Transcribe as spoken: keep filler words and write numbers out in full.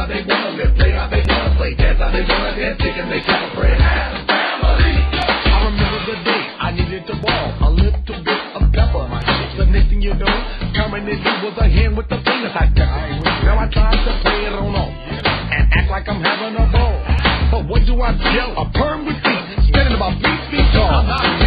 how they wanna live, play how they wanna play, dance how they wanna dance, chicken they celebrate. Family. I remember the day I needed to ball, a little bit of pepper. The next thing you know, permanently was a hand with the fingers I stepped. Now I try to play it on off and act like I'm having a ball. But what do I tell a perm with feet, standing about three feet tall?